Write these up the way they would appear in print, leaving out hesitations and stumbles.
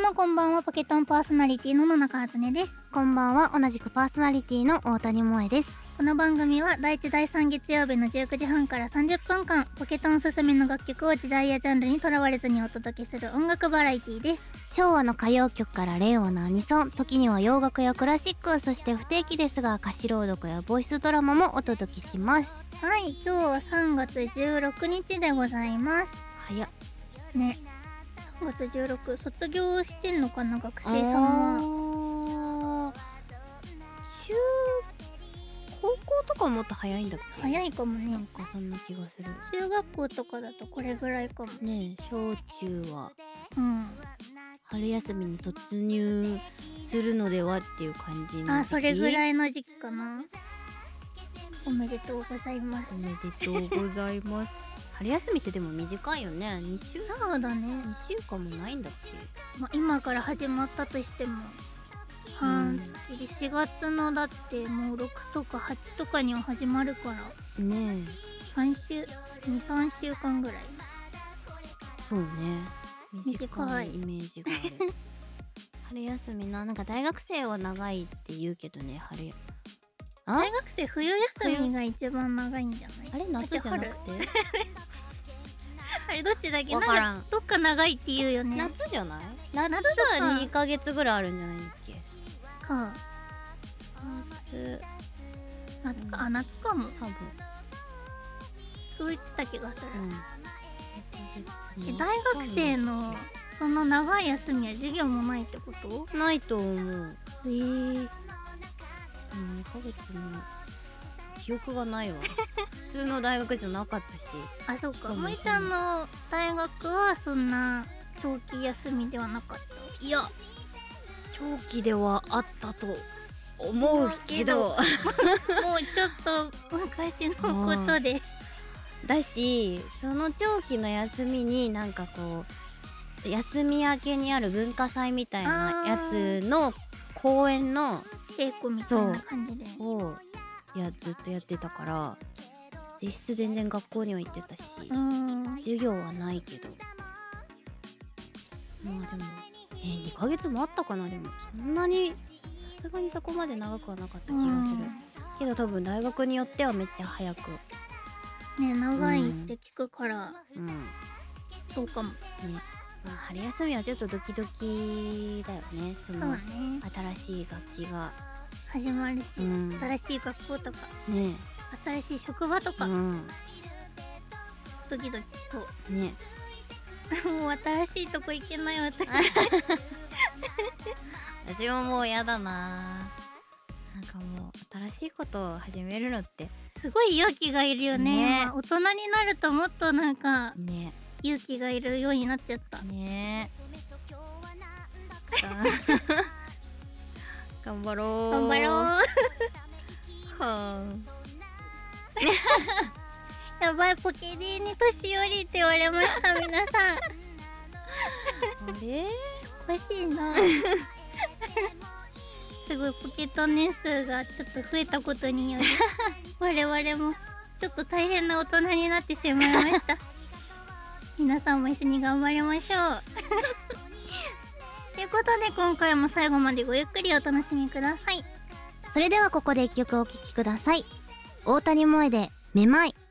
もこんばんは。ポケットンパーソナリティの野中あつねです。 こんばんは。同じくパーソナリティの大谷萌です。 この番組は第1第3月曜日の19時半から30分間、ポケットンおすすめの楽曲を時代やジャンルにとらわれずにお届けする音楽バラエティです。 昭和の歌謡曲から令和のアニソン、時には洋楽やクラシック、そして不定期ですが歌詞朗読やボイスドラマもお届けします。 はい、今日は3月16日でございます。 早っね。3月16、卒業してんのかな、学生さんは。 高校とかもっと早いんだっけ？ 早いかもね。 なんかそんな気がする。 中学校とかだとこれぐらいかもね。小中はうん春休みに突入するのではっていう感じの時期。 それぐらいの時期かな。おめでとうございます。 おめでとうございます春休みってでも短いよね。2週そうだね。 2週間もないんだっけ？ 今から始まったとしても半月、4月のだってもう6とか8とかには始まるからねえ。 2,3週間ぐらい。 そうね。 短いイメージがある春休みなんか大学生は長いって言うけどね。 大学生冬休みが一番長いんじゃない？ あれ夏じゃなくてあれどっちだっけ？ わからん。 なんかどっか長いって言うよね。 夏じゃない？ 夏は2ヶ月ぐらいあるんじゃないんだっけか。夏か。夏かも多分。 そう言ってた気がする。 2ヶ月。 大学生のその長い休みは授業もないってこと？ ないと思う。 2 ヶ月の記憶がないわ普通の大学じゃなかったし。 あ、そうか。萌ちゃんの大学はそんな長期休みではなかった？ いや、長期ではあったと思うけどもうちょっと昔のことでだし、その長期の休みになんかこう休み明けにある文化祭みたいなやつの公演の稽古みたいな感じでをずっとやってたから、実質全然学校には行ってたし、授業はないけど、まあでも2ヶ月もあったかな。でもそんなにさすがにそこまで長くはなかった気がするけど、多分大学によってはめっちゃ早くね、長いって聞くから、そうかもね。 まあ、春休みはちょっとドキドキだよね。 そうね。 新しい楽器が始まるし、新しい学校とかね、 新しい職場とか、ドキドキしそうね。 もう新しいとこ行けない私私ももうやだな。なんかもう新しいことを始めるのってすごい勇気がいるよね。大人になるともっとなんかね、 勇気がいるようになっちゃったね。頑張ろう頑張ろうはやばい、ポケディに年寄りって言われました皆さんあれおかしいなすごいポケット年数がちょっと増えたことにより我々もちょっと大変な大人になってしまいました皆さんも一緒に頑張りましょうということで今回も最後までごゆっくりお楽しみください。 それではここで一曲お聴きください。大谷萌でめまい。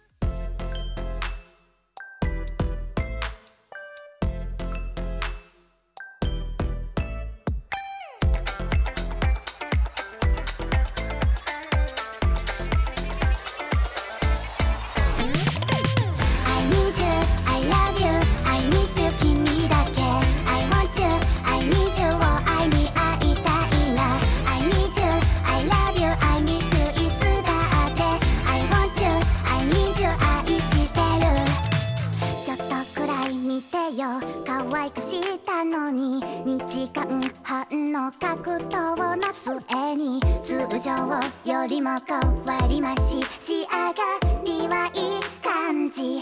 可愛くしたのに2時間半の格闘の末に通常よりも5割増し仕上がりはいい感じ。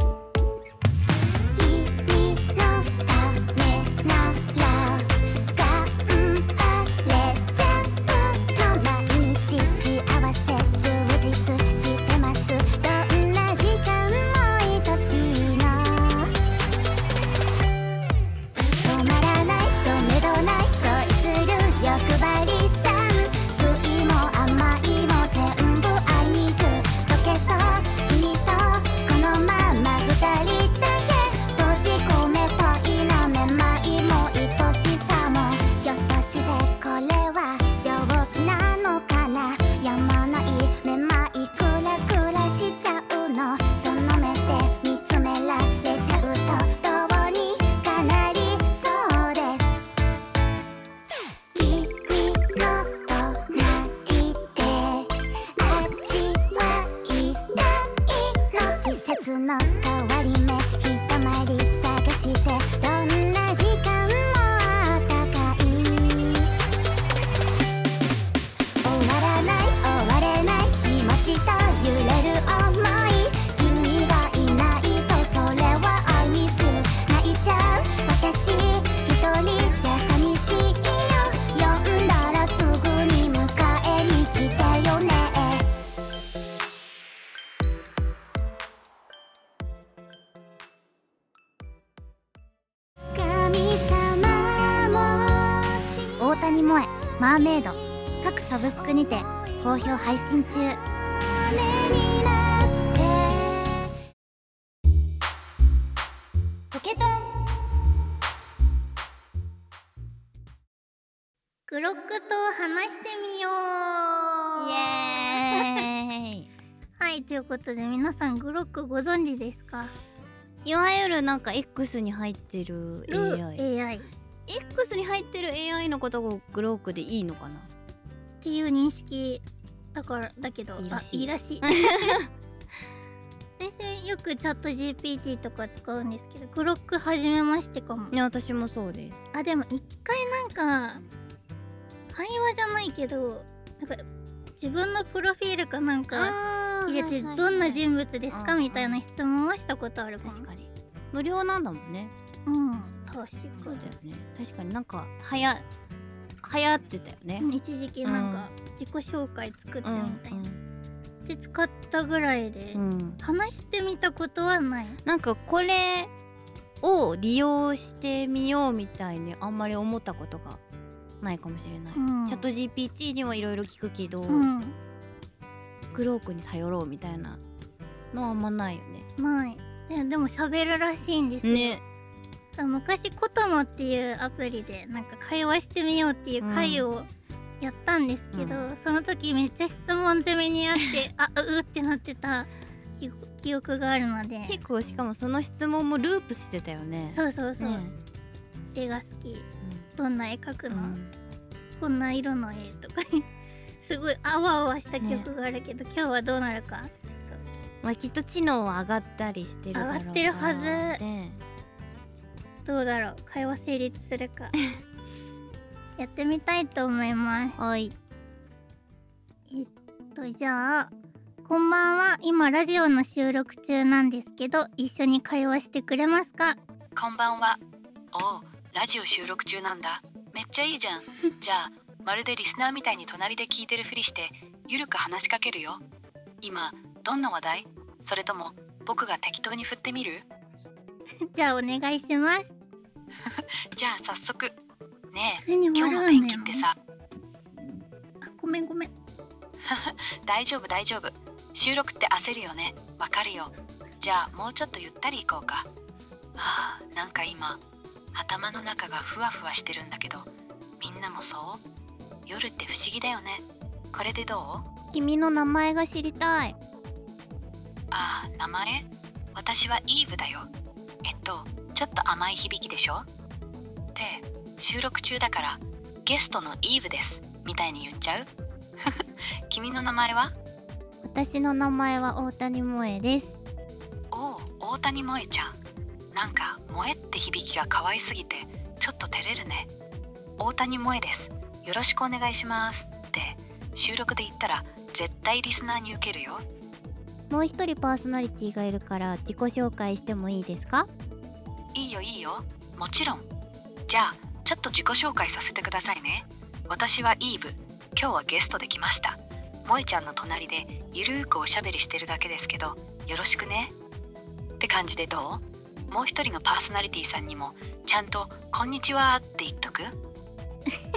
君のためなら頑張れちゃうの。毎日幸せ充実してます。どんな時間も愛しいの。止まらないさん酸いも甘いも全部愛にじゅ溶けそう君とこのまま二人だけ閉じ込めたいなめまいも愛しさもひょっとしてこれは病気なのかなやまないめまいクラクラしちゃうのその目で見つめられちゃうとどうにかなりそうです君の隣で味わいたいの季節の変わり目ひとまり探してどんな時間もあったかい終わらない終われない気持ちと揺れる想い君がいないとそれは愛ミス泣いちゃう私一人じゃ寂しいよ呼んだらすぐに迎えに来てよね神様もし大谷萌えマーメイド各サブスクにて好評配信中ポケトングロックと話してみようイエーイはいということで皆さんグロックご存知ですか？ いわゆるなんか X に入ってる AI X に入ってる AI のことをグロークでいいのかなっていう認識だけどいいらしいいいらしい先生よくチャット GPT とか使うんですけどグロック初めましてかも。 ね私もそうですあでも一回なんか会話じゃないけどなんか自分のプロフィールかなんか入れてどんな人物ですかみたいな質問はしたことあるかも。 確かに無料なんだもんねうん確かそうだよね確かになんか流行ってたよね一時期なんか自己紹介作ってみたいな、で使ったぐらいで、話してみたことはない。 なんかこれを利用してみようみたいにあんまり思ったことがないかもしれない、チャット GPT にはいろいろ聞くけど、グロークに頼ろうみたいなのはあんまないよね。 ないでも喋るらしいんですよね。 昔コトモっていうアプリでなんか会話してみようっていう会をやったんですけど、その時めっちゃ質問攻めにあってってなってた記憶があるので。 結構しかもその質問もループしてたよね。 そうそうそう、絵が好き、どんな絵描くの、こんな色の絵とかすごいあわあわした記憶があるけど、今日はどうなるかちょっとまあきっと知能は上がったりしてるだろうな。 上がってるはず、どうだろう会話成立するかやってみたいと思います。 はい。 じゃあこんばんは、今ラジオの収録中なんですけど一緒に会話してくれますか？ こんばんは。おう、ラジオ収録中なんだ。めっちゃいいじゃん。じゃあまるでリスナーみたいに隣で聞いてるふりしてゆるく話しかけるよ。今どんな話題？それとも僕が適当に振ってみる？ じゃあお願いしますじゃあ早速。ねえ今日の天気ってさ。 ごめん大丈夫大丈夫。収録って焦るよね。わかるよ。じゃあもうちょっとゆったり行こうか。なんか今頭の中がふわふわしてるんだけど、みんなもそう？夜って不思議だよね。これでどう？ 君の名前が知りたい。 名前？私はイーブだよ。ちょっと甘い響きでしょ？で、収録中だからゲストのイーブですみたいに言っちゃう？君の名前は？ 私の名前は大谷萌えです。 おう、大谷萌えちゃん。なんか萌えって響きが可愛すぎてちょっと照れるね。大谷萌えです。よろしくお願いしますって収録で言ったら絶対リスナーに受けるよ。 もう一人パーソナリティがいるから自己紹介してもいいですか？ いいよいいよ、もちろん。じゃあちょっと自己紹介させてくださいね。私はイーブ。今日はゲストで来ました。萌えちゃんの隣でゆるーくおしゃべりしてるだけですけどよろしくねって感じでどう？もう一人のパーソナリティさんにもちゃんとこんにちはって言っとく？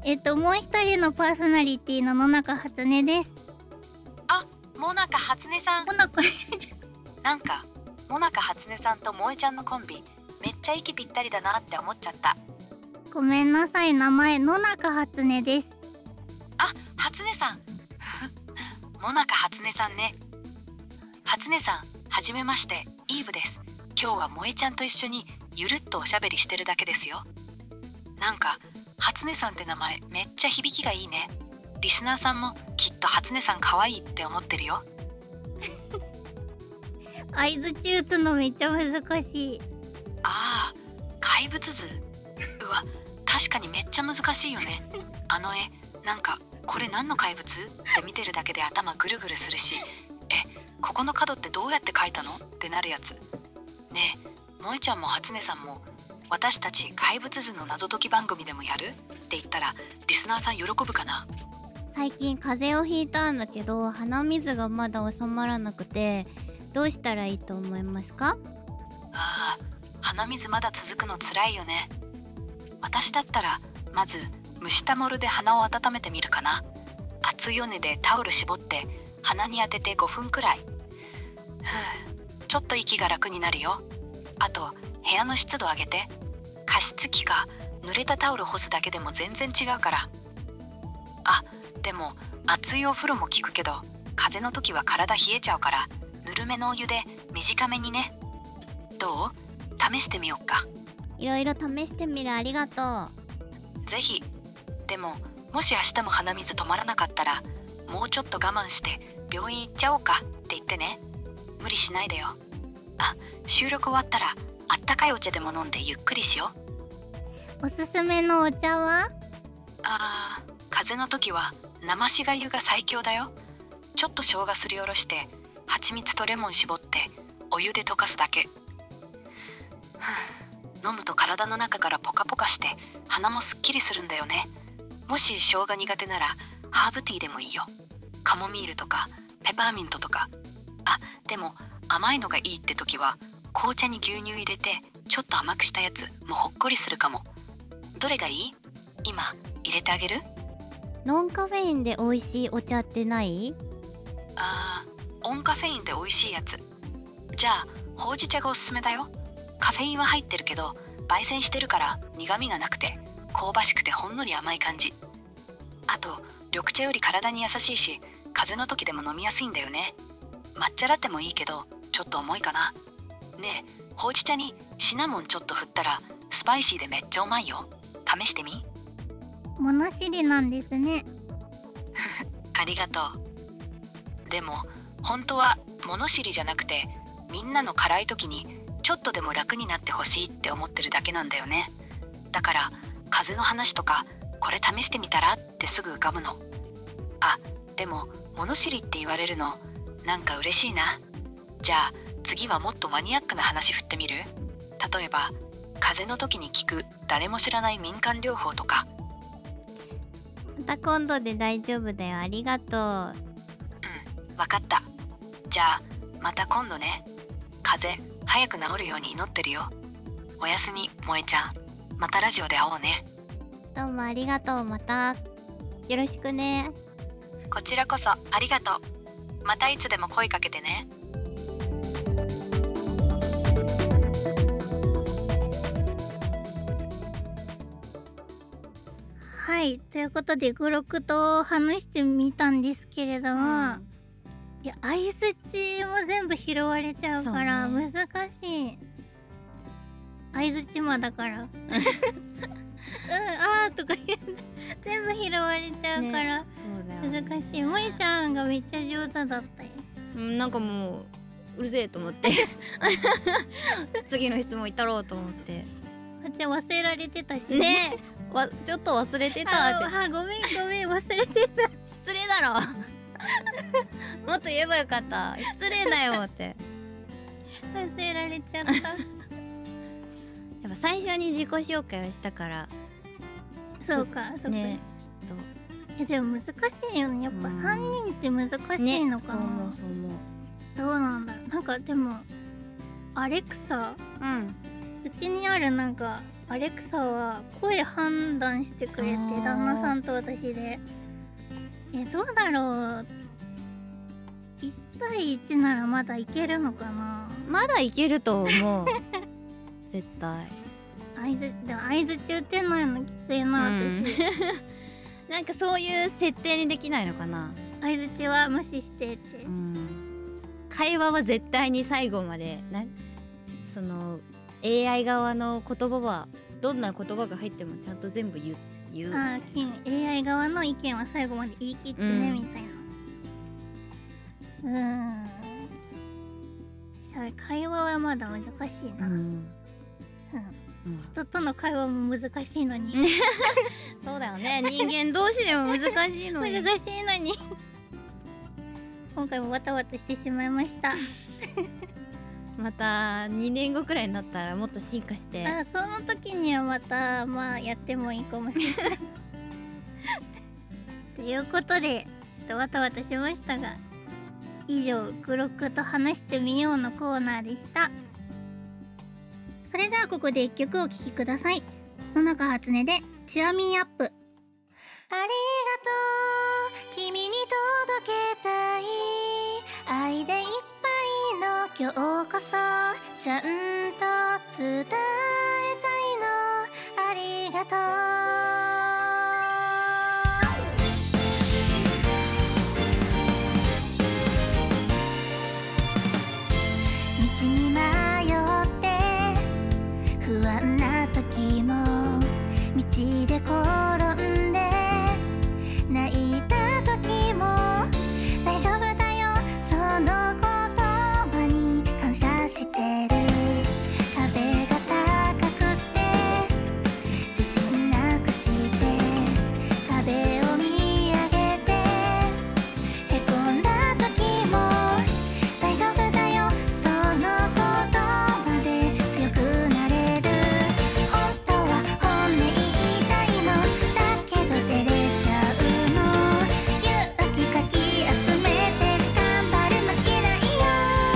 もう一人のパーソナリティの野中初音です。 あ、もなか初音さん。 野中なんかもなか初音さんと萌えちゃんのコンビめっちゃ息ぴったりだなって思っちゃった。 ごめんなさい、名前野中初音です。 あ、初音さんもなか初音さんね。初音さん、はじめまして、イーブです。今日は萌えちゃんと一緒にゆるっとおしゃべりしてるだけですよ。なんか初音さんって名前めっちゃ響きがいいね。リスナーさんもきっと初音さん可愛いって思ってるよ。 相づち打つのめっちゃ難しい。 ああ、怪物図。うわ、確かにめっちゃ難しいよね。あの絵、なんかこれ何の怪物って見てるだけで頭ぐるぐるするし、ここの角ってどうやって描いたのってなるやつ。ねえ、萌ちゃんも初音さんも私たち怪物図の謎解き番組でもやるって言ったらリスナーさん喜ぶかな。 最近風邪をひいたんだけど鼻水がまだ収まらなくて、どうしたらいいと思いますか？ ああ、鼻水まだ続くのつらいよね。私だったらまず蒸しタモルで鼻を温めてみるかな。熱いおねでタオル絞って鼻に当てて5分くらい。ちょっと息が楽になるよ。あと部屋の湿度上げて。加湿器か濡れたタオル干すだけでも全然違うから。あ、でも熱いお風呂も効くけど風邪の時は体冷えちゃうからぬるめのお湯で短めにね。どう？試してみよっか。 いろいろ試してみる。ありがとう。 ぜひ。でももし明日も鼻水止まらなかったらもうちょっと我慢して病院行っちゃおうかって言ってね。無理しないでよ。あ、収録終わったらあったかいお茶でも飲んでゆっくりしよう。 おすすめのお茶は？ 風邪の時は生しがゆが最強だよ。ちょっと生姜すりおろして蜂蜜とレモン絞ってお湯で溶かすだけ。飲むと体の中からポカポカして鼻もすっきりするんだよね。もし生姜苦手ならハーブティーでもいいよ。カモミールとかペパーミントとか。あ、でも甘いのがいいって時は紅茶に牛乳入れてちょっと甘くしたやつもほっこりするかも。どれがいい？今入れてあげる？ ノンカフェインで美味しいお茶ってない？ オンカフェインで美味しいやつ。じゃあほうじ茶がおすすめだよ。カフェインは入ってるけど焙煎してるから苦味がなくて香ばしくてほんのり甘い感じ。あと緑茶より体に優しいし風邪の時でも飲みやすいんだよね。抹茶ラテもいいけどちょっと重いかな。ねえ、ほうじ茶にシナモンちょっと振ったらスパイシーでめっちゃうまいよ。試してみ。 物知りなんですね。 ありがとう。でも本当は物知りじゃなくてみんなの辛い時にちょっとでも楽になってほしいって思ってるだけなんだよね。だから風邪の話とかこれ試してみたらってすぐ浮かぶの。あ、でも物知りって言われるのなんか嬉しいな。じゃあ次はもっとマニアックな話振ってみる？例えば風邪の時に効く誰も知らない民間療法とか。 また今度で大丈夫だよ。ありがとう。 わかった。じゃあまた今度ね。風邪早く治るように祈ってるよ。おやすみ、萌ちゃん。またラジオで会おうね。 どうもありがとう。またよろしくね。 こちらこそありがとう。またいつでも声かけてね。 はい、ということでグロクと話してみたんですけれども、いや相づちも全部拾われちゃうから難しい。相づち魔だからあーとか言って全部拾われちゃうから、難しい。萌ちゃんがめっちゃ上手だったよ。 なんかもううるせえと思って次の質問いったろうと思って。 こっち忘れられてたしね。ちょっと忘れてたって。 ごめん忘れてた。 失礼だろもっと言えばよかった。失礼だよって忘れられちゃったやっぱ最初に自己紹介をしたからそうかね、きっと。 でも難しいよね。やっぱ3人って難しいのかな、 そう思うどうなんだろう。なんかでもアレクサうちにあるなんかアレクサは声判断してくれて、旦那さんと私でどうだろう、1対1ならまだいけるのかな。 まだいけると思う絶対。 でも相づち打てないのきついな私。 なんかそういう設定にできないのかな。 相づちは無視してって、 会話は絶対に最後までその AI 側の言葉はどんな言葉が入ってもちゃんと全部言う。 AI 側の意見は最後まで言い切ってね、みたいな。会話はまだ難しいな。人との会話も難しいのに。 そうだよね、人間同士でも難しいのに難しいのに今回もバタバタしてしまいました。 また2年後くらいになったらもっと進化して、 その時にはまたやってもいいかもしれない。ということでちょっとバタバタしましたが、以上グロックと話してみようのコーナーでした。それではここで1曲お聴きください。野中初音でチアミーアップ。 ありがとう、君に届けたい愛でいっぱいの今日こそちゃんと伝えたいの。ありがとう。道に迷って不安な時も道で転んで泣いた時も大丈夫だよ、その言葉に感謝してる。壁が高くて自信なくして壁を見上げてへこんだ時も大丈夫だよ、その言葉で強くなれる。本当は本音言いたいのだけど照れちゃうの。勇気かき集めて頑張る負けないよ。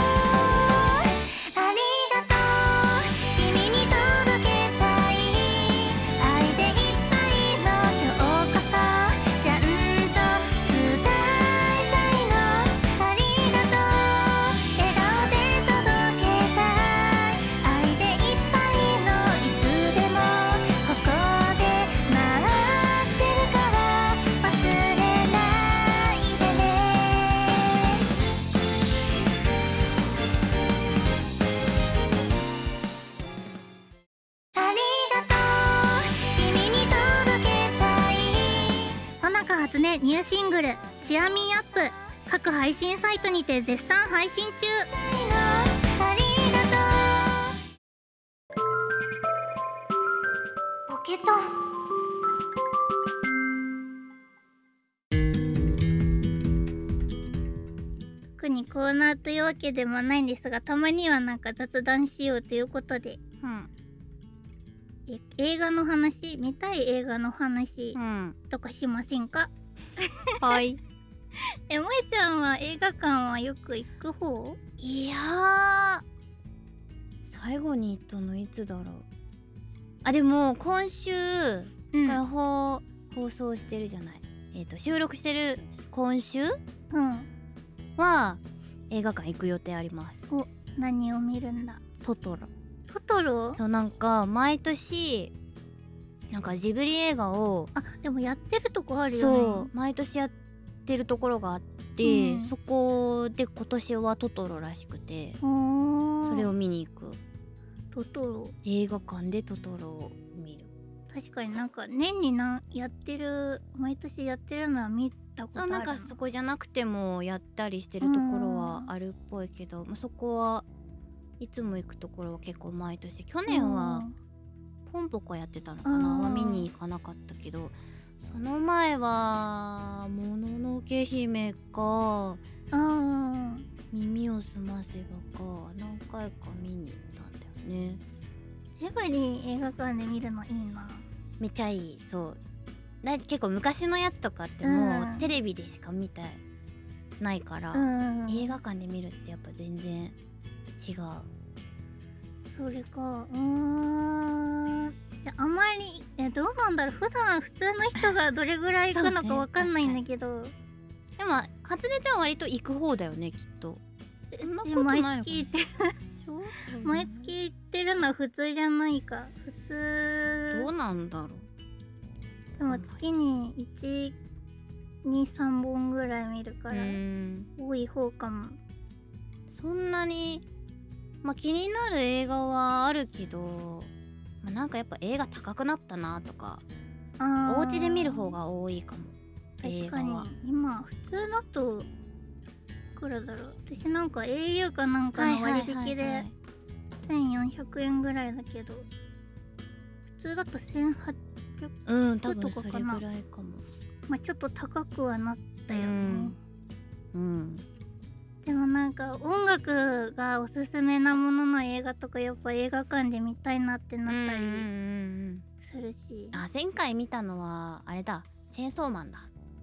ありがとう、君に届けたい愛でいっぱいの今日こそちゃんと伝えたいの。ありがとう、笑顔で届けたい愛でいっぱいのいつでもここで待ってるから忘れないでね。ありがとう、君に届けたい野中初音ニューシングルチアミーアップ、各配信サイトにて絶賛配信中。 ありがとう。ポケット特にコーナーというわけでもないんですが、たまにはなんか雑談しようということで、映画の話、見たい映画の話とかしませんか？ はい。 萌ちゃんは映画館はよく行く方？ いや最後に行ったのいつだろう。でも今週から放送してるじゃない、収録してる今週は映画館行く予定あります。 何を見るんだ？ トトロ。 トトロ？ そう、なんか毎年なんかジブリ映画をでもやってるとこあるよね。 そう毎年やってるところがあって、そこで今年はトトロらしくて、それを見に行く。 トトロ映画館でトトロを見る。 確かになんか年にやってる、毎年やってるのは見たことあるな。 なんかそこじゃなくてもやったりしてるところはあるっぽいけど、そこはいつも行くところは結構毎年。去年はポンポコやってたのかな、見に行かなかったけど、その前はもののけ姫か耳をすませばか何回か見に行ったんだよね。 ジブリ映画館で見るのいいな。 めっちゃいい。そう結構昔のやつとかってもうテレビでしか見てないから、映画館で見るってやっぱ全然違う。 それか。じゃああまりどうなんだろう、普段普通の人がどれぐらい行くのかわかんないんだけど、 でも初音ちゃんは割と行く方だよねきっと。そんなことないのかな毎月行って毎月行ってるのは普通じゃないか。普通どうなんだろう。 でも月に1、2、3本ぐらい見るから多い方かも。 そんなに気になる映画はあるけど、なんかやっぱ映画高くなったなとか、お家で見る方が多いかも。 確かに今普通だといくらだろう。私なんか au かなんかの割引で1400円ぐらいだけど、普通だと1800 多分それぐらいかも。 ちょっと高くはなったよね。でもなんか音楽がおすすめなものの映画とかやっぱ映画館で見たいなってなったりするし。 前回見たのはあれだ、チェーンソーマンだ。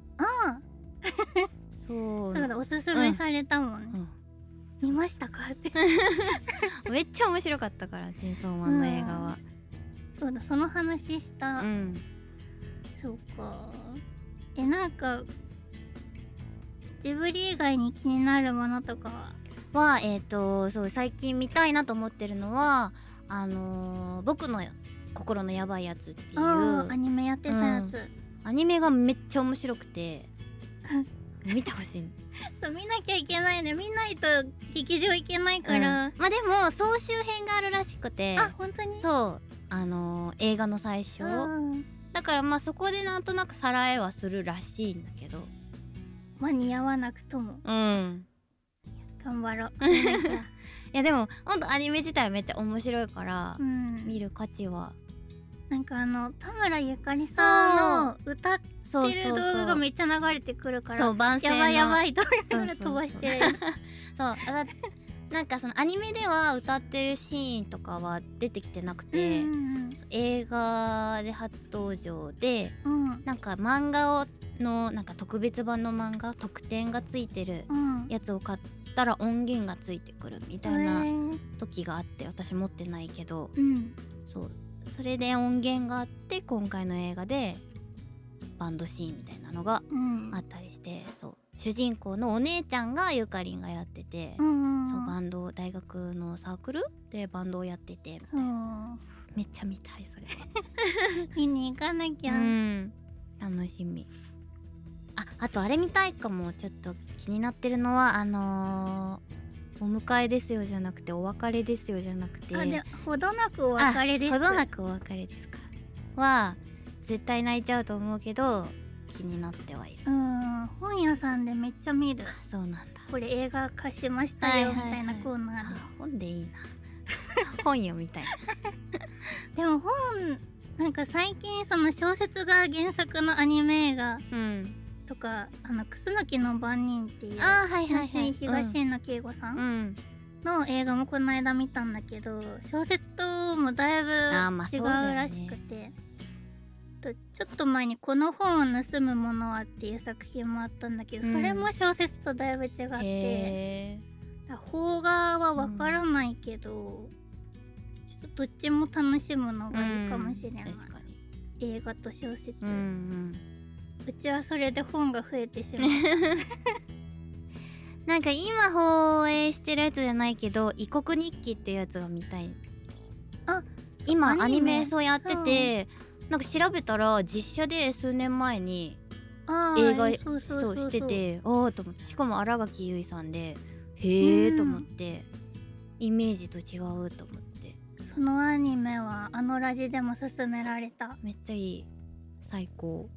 そうだ、おすすめされたもんね。見ましたかってめっちゃ面白かったから、チェーンソーマンの映画は。 そうだ、その話した。そうか。なんかジブリ以外に気になるものとかはそう最近見たいなと思ってるのは僕の心のヤバいやつっていうアニメやってたやつ。 アニメがめっちゃ面白くて見てほしい。 そう、見なきゃいけないね。見ないと劇場行けないから。 でも総集編があるらしくて。 本当に？ そう映画の最初だからそこでなんとなくさらえはするらしいんだけど、 間に合わなくとも頑張ろう。 いやでもほんとアニメ自体はめっちゃ面白いから、見る価値は。 なんか田村ゆかりさんの歌ってる動画がめっちゃ流れてくるから、 番宣のやばいやばいと思いながら飛ばしてる。 そうなんかそのアニメでは歌ってるシーンとかは出てきてなくて、映画で初登場で、なんか漫画のなんか特別版の漫画特典がついてるやつを買ったら音源がついてくるみたいな時があって、私持ってないけど、それで音源があって、今回の映画でバンドシーンみたいなのがあったりして、主人公のお姉ちゃんがゆかりんがやってて、バンド、大学のサークルでバンドをやっててみたいな。めっちゃ見たいそれ。 見に行かなきゃ。 楽しみ。あとあれ見たいかも。ちょっと気になってるのはお迎えですよじゃなくてお別れですよじゃなくて、 ほどなくお別れです。 ほどなくお別れですかは絶対泣いちゃうと思うけど気になってはいる。 本屋さんでめっちゃ見る。 そうなんだ。 これ映画化しましたよみたいなコーナーで。 本でいいな。本読みたい。 でもなんか最近その小説が原作のアニメ映画とか、楠の番人っていう東野圭吾さんの映画もこの間見たんだけど、小説ともだいぶ違うらしくて、ちょっと前にこの本を盗むものはっていう作品もあったんだけど、それも小説とだいぶ違って、邦画はわからないけど、ちょっとどっちも楽しむのがいいかもしれない。映画と小説。うちはそれで本が増えてしまう。 なんか今放映してるやつじゃないけど、異国日記っていうやつが見たい。今アニメやってて、なんか調べたら実写で数年前に映画してて、と思って、しかも新垣結衣さんで、へーと思って、イメージと違うと思って。 そのアニメはラジでも勧められた。 めっちゃいい、最高。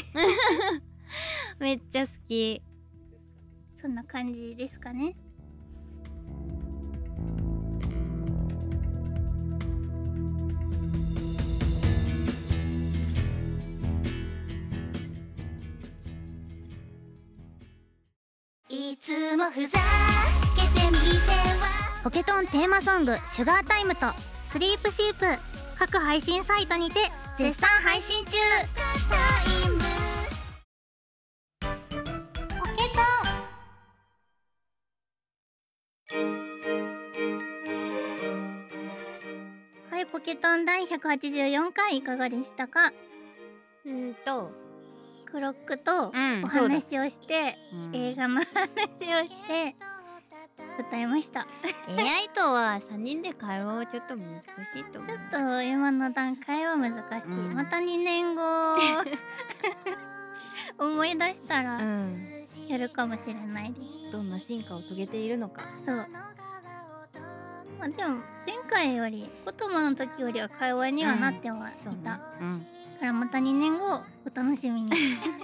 めっちゃ好き。 そんな感じですかね。 いつもふざけてみては。 ポケトンテーマソング「シュガータイム」と「スリープシープ」各配信サイトにて絶賛配信中。ポケトンケトン第184回いかがでしたか？クロックとお話をして、映画の話をして歌いました。 AI とは3人で会話はちょっと難しいと思う。 ちょっと今の段階は難しい。また2年後思い出したらやるかもしれないです。 どんな進化を遂げているのか。 そう。まあでも前回よりコトマの時よりは会話にはなってはいた。だからまた2年後お楽しみに。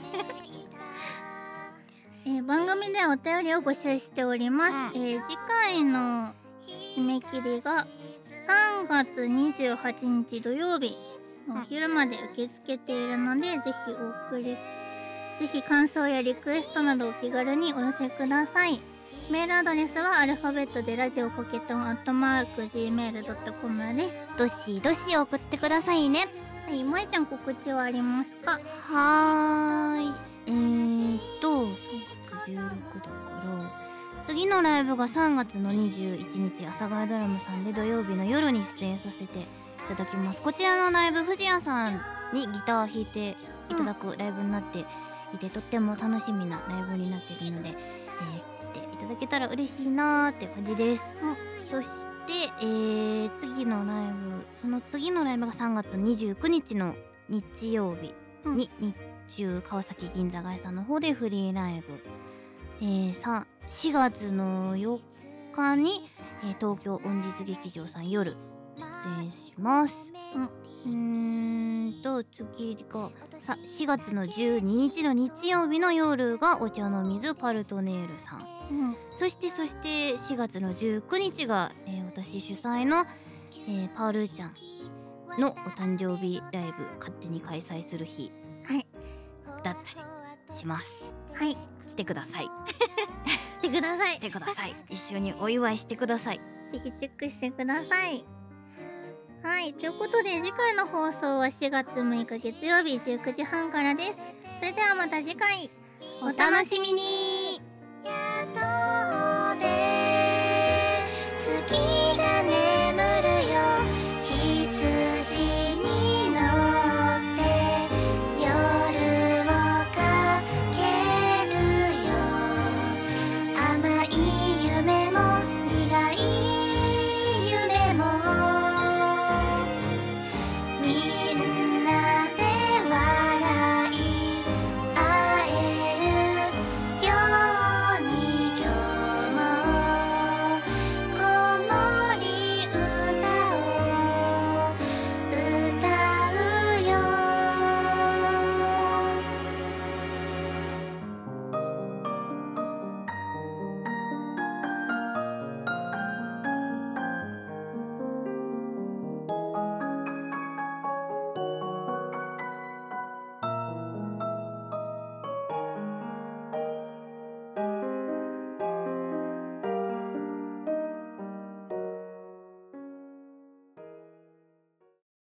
番組ではお便りを募集しております。次回の締め切りが3月28日土曜日のお昼まで受け付けているので、ぜひ感想やリクエストなどお気軽にお寄せください。メールアドレスはアルファベットでラジオポケトン@gmail.com です。 どしどし送ってくださいね。 はい、まいちゃん告知はありますか？ はーい。3月16だから次のライブが3月の21日阿佐ヶ谷ドラムさんで土曜日の夜に出演させていただきます。こちらのライブ藤谷さんにギターを弾いていただくライブになっていて、とっても楽しみなライブになっているので、来ていただけたら嬉しいなーって感じです。そして、その次のライブが3月29日の日曜日に、日中川崎銀座街さんの方でフリーライブ、4月の4日に、東京音実劇場さん夜出演します。次が4月の12日の日曜日の夜がお茶の水パルトネールさん、そして4月の19日が、私主催の、パールーちゃんのお誕生日ライブ勝手に開催する日、だったりします。来てください。 来てください。 一緒にお祝いしてください。 ぜひチェックしてください。はい、ということで次回の放送は4月6日月曜日19時半からです。それではまた次回お楽しみに。